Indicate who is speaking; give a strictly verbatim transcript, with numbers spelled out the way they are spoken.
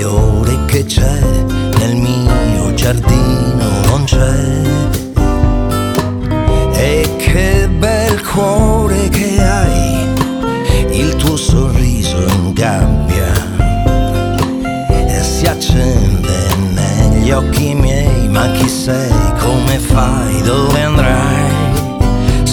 Speaker 1: fiore che c'è nel mio giardino non c'è. E che bel cuore che hai, il tuo sorriso ingabbia e si accende negli occhi miei. Ma chi sei, come fai, dove andrai?